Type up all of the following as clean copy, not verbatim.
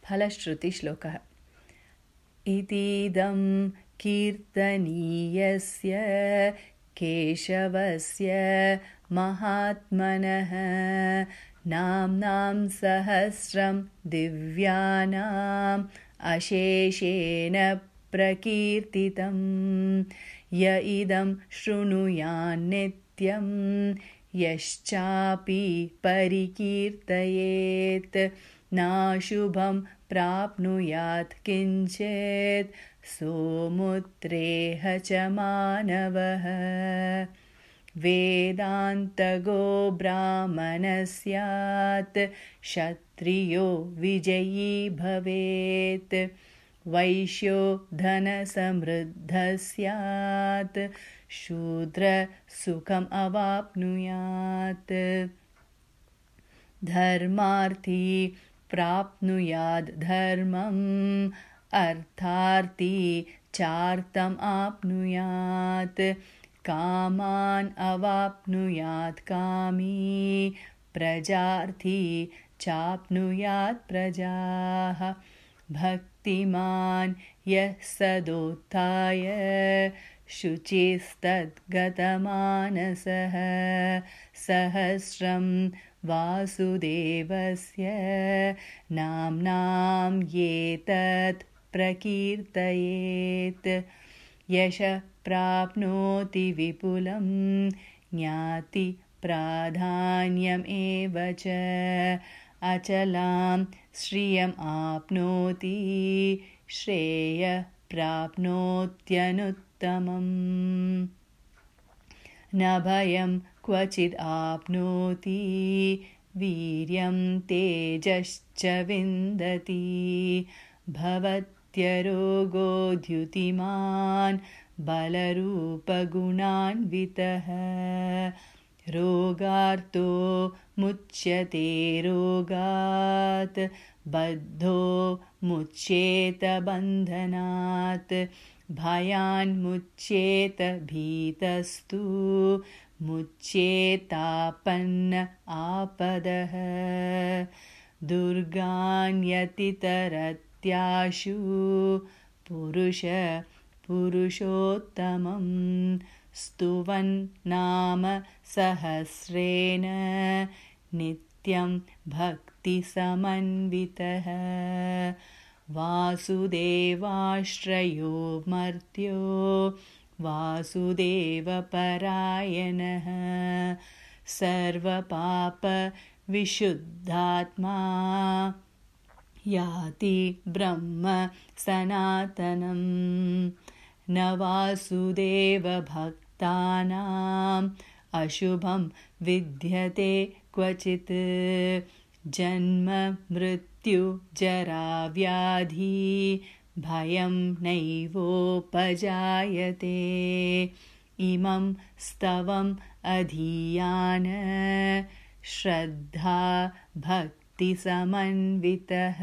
फलश्रुतिश्लोकः। इतीदं कीर्तनीयस्य केशवस्य महात्मनः नाम्नां सहस्रं दिव्यानाम् अशेषेण प्रकीर्तितं य इदं शृणुयान्नित्यं यश्चापि परिकीर्तयेत् नाशुभं प्राप्नुयात् किञ्चित् सोमुत्रेह च मानवः। वेदान्तगो ब्राह्मणः स्यात् क्षत्रियो विजयी भवेत् वैश्यो धनसमृद्धः स्यात् शूद्र सुखम् अवाप्नुयात् धर्मार्थी प्राप्नुयाद् धर्मम् अर्थार्थी चार्थम् आप्नुयात् कामान् अवाप्नुयात् कामी प्रजार्थी चाप्नुयात् प्रजाः भक्तिमान् यः सदोत्थाय शुचिस्तद्गतमानसः सहस्रं वासुदेवस्य नाम्नां येतत् प्रकीर्तयेत् यशः प्राप्नोति विपुलं ज्ञाति प्राधान्यमेव च अचलां श्रियम् आप्नोति श्रेयः प्राप्नोत्यनुत्तमम् न भयं क्वचिद् आप्नोति वीर्यं तेजश्च विन्दति भवत्यरोगो द्युतिमान् बलरूपगुणान्वितः रोगार्तो मुच्यते रोगात् बद्धो मुच्येत बन्धनात् भयान्मुच्येत भीतस्तु मुच्येतापन्न आपदः दुर्गान्यतितरत्याशु पुरुषोत्तमं स्तुवन् नाम सहस्रेण नित्यं भक्तिसमन्वितः वासुदेवाश्रयो मर्त्यो वासुदेवपरायणः सर्वपापविशुद्धात्मा याति ब्रह्म सनातनं न वासुदेवभक्तानाम् अशुभं विद्यते क्वचित् जन्म मृत्यु जरा व्याधि भयं नैवोपजायते इमं स्तवम् अधीयान श्रद्धा भक्तिसमन्वितः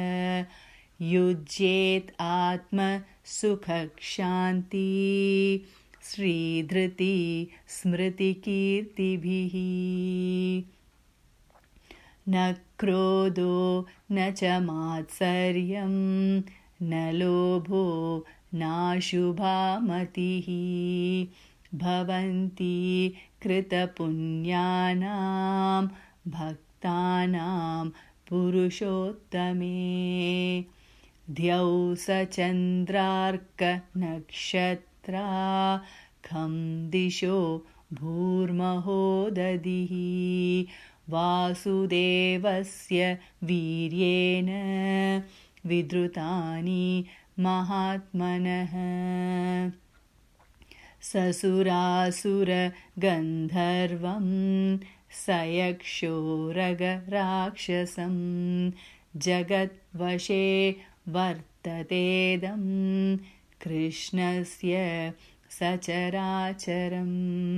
युज्येत् आत्मसुखशान्ति श्रीधृति स्मृतिकीर्तिभिः न क्रोधो न च मात्सर्यं न लोभो नाशुभा मतिः भवन्ति कृतपुण्यानां भक्तानां पुरुषोत्तमे द्यौसचन्द्रार्कनक्षत्रा खं दिशो भूर्महो दधिः वासुदेवस्य वीर्येण विद्रुतानि महात्मनः ससुरासुरगन्धर्वं सयक्षोरगराक्षसं जगद्वशे वर्ततेदं कृष्णस्य सचराचरम्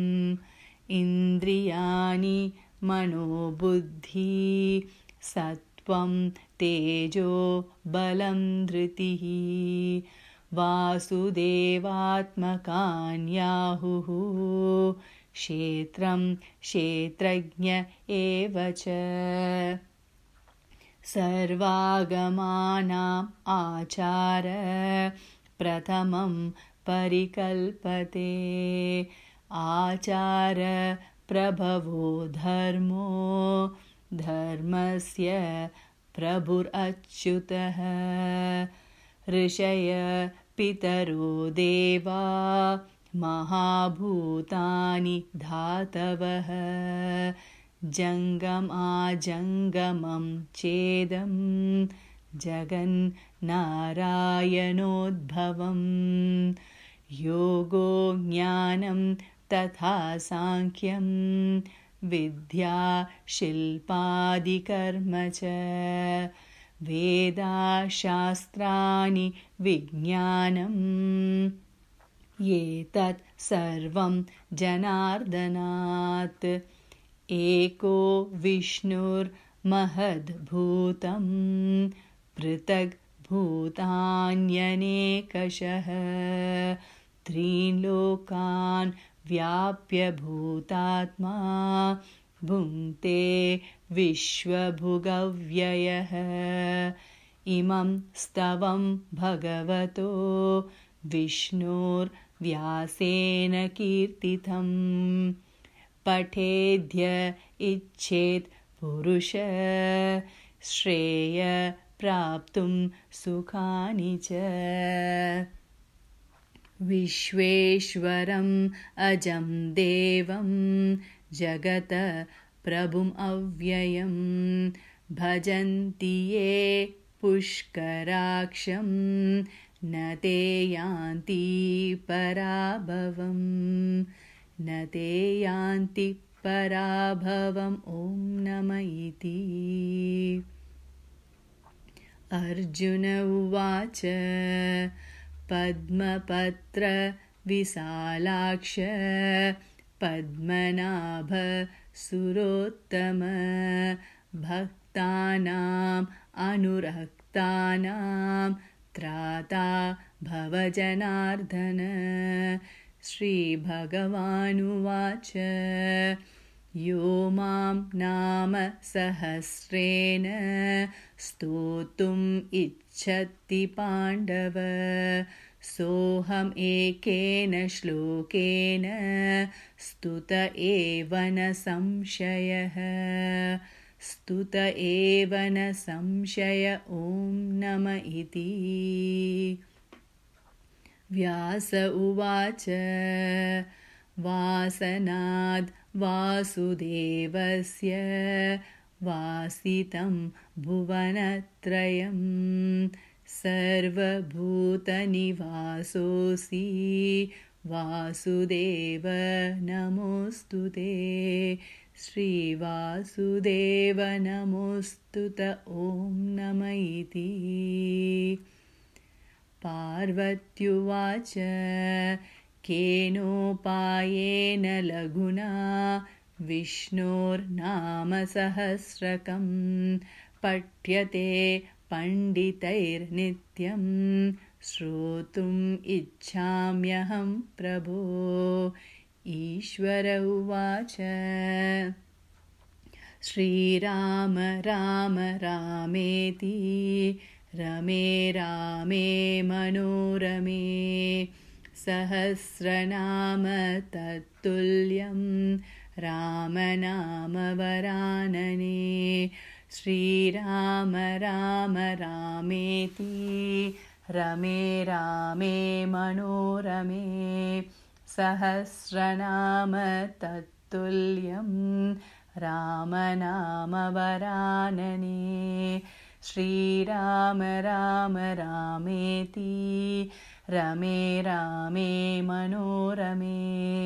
इन्द्रियाणि मनोबुद्धि सत्त्वं तेजो बलं धृतिः वासुदेवात्मकान्याहुः क्षेत्रं क्षेत्रज्ञ एव च सर्वागमानाम् आचार प्रथमं परिकल्पते आचार प्रभवो धर्मो धर्मस्य प्रभुरच्युतः ऋषय पितरो देवा महाभूतानि धातवः जङ्गमाजङ्गमं चेदं जगन्नारायणोद्भवम् योगो ज्ञानं तथा साङ्ख्यं विद्या शिल्पादिकर्म च वेदाशास्त्राणि विज्ञानम् एतत् सर्वं जनार्दनात् एको विष्णुर्महद्भूतं पृथग् भूतान्यनेकशः त्रीन् लोकान् व्याप्य भूतात्मा भुङ्क्ते विश्वभुगव्ययः इमं स्तवं भगवतो विष्णोर्व्यासेन कीर्तितं पठेद्य इच्छेत् पुरुष श्रेय प्राप्तुं सुखानि च विश्वेश्वरम् अजं देवं जगत प्रभुम् अव्ययं भजन्ति ये पुष्कराक्षं न ते यान्ति पराभवम् न ते यान्ति पराभवम् ॐ नम इति अर्जुन उवाच पद्मपत्र विशालाक्ष पद्मनाभ सुरोत्तम भक्तानाम् अनुरक्तानां त्राता भवजनार्दन श्रीभगवानुवाच यो मां नाम सहस्रेण स्तोतुम् इच्छति पाण्डव सोऽहम् एकेन श्लोकेन स्तुत एव न संशयः स्तुत एव न संशय ॐ नम इति व्यास उवाच वासनाद् वासुदेवस्य वासितं भुवनत्रयं सर्वभूतनिवासोऽसि वासुदेव नमोऽस्तु ते श्रीवासुदेव नमोऽस्तुत ॐ नम इति पार्वत्युवाच केनोपायेन लघुना विष्णोर्नाम सहस्रकं पठ्यते पण्डितैर्नित्यं श्रोतुम् इच्छाम्यहं प्रभो ईश्वर उवाच श्रीराम राम रामेति रमे रामे मनोरमे सहस्रनाम तत्तुल्यं रामनाम वरानने श्रीराम राम रामेति रमे रामे मनोरमे सहस्रनाम तत्तुल्यं रामनाम वरानने श्रीराम राम रामेति रमे रामे मनोरमे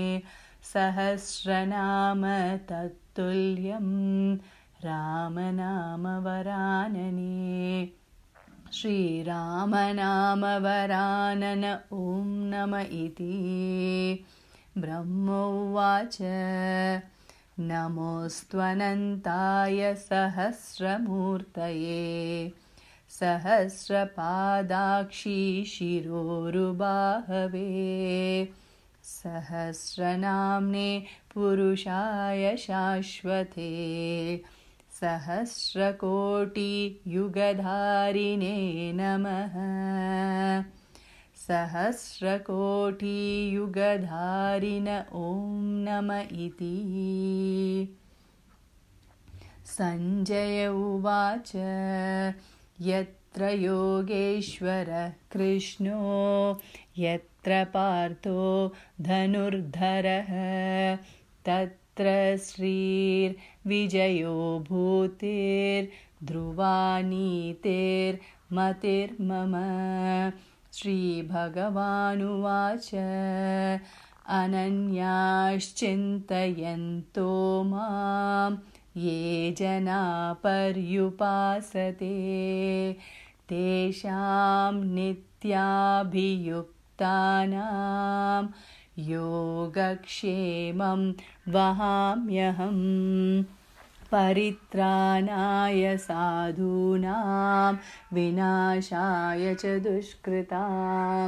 सहस्रनाम तत्तुल्यं रामनाम वरानने श्रीरामनाम वरानन ॐ नम इति ब्रह्मोवाच नमोऽस्त्वनन्ताय सहस्रमूर्तये सहस्रपादाक्षि शिरोरुबाहवे सहस्रनाम्ने पुरुषाय शाश्वते सहस्रकोटियुगधारिणे नमः। सहस्रकोटियुगधारिण ॐ नम इति। सञ्जय उवाच यत्र योगेश्वरः कृष्णो यत्र पार्थो धनुर्धरः तत्र श्रीर्विजयो भूतिर्ध्रुवा नीतिर्मतिर्मम। श्रीभगवानुवाच अनन्याश्चिन्तयन्तो मां ये जना पर्युपासते तेषां नित्याभियुक्तानां योगक्षेमं वहाम्यहम्। परित्राणाय साधूनां विनाशाय च दुष्कृतां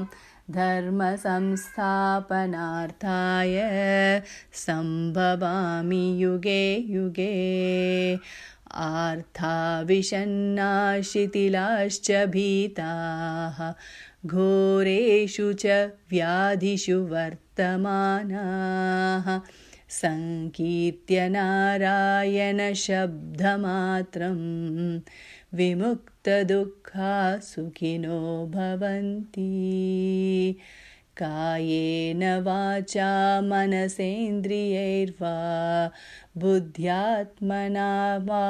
धर्मसंस्थापनार्थाय सम्भवामि युगे युगे। आर्ताविषण्णाः भीताः घोरेषु च व्याधिषु वर्तमानाः संकीर्त्य नारायणशब्दमात्रं विमुक्तदुःखाः सुखिनो भवन्ति। कायेन वाचा मनसेन्द्रियैर्वा बुद्ध्यात्मना वा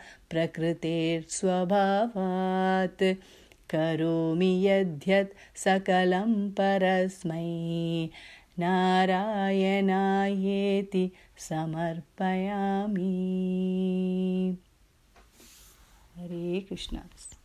प्रकृतेर्स्वभावात् करोमि यद्यत् सकलं परस्मै नारायणायेति समर्पयामि। हरे कृष्ण।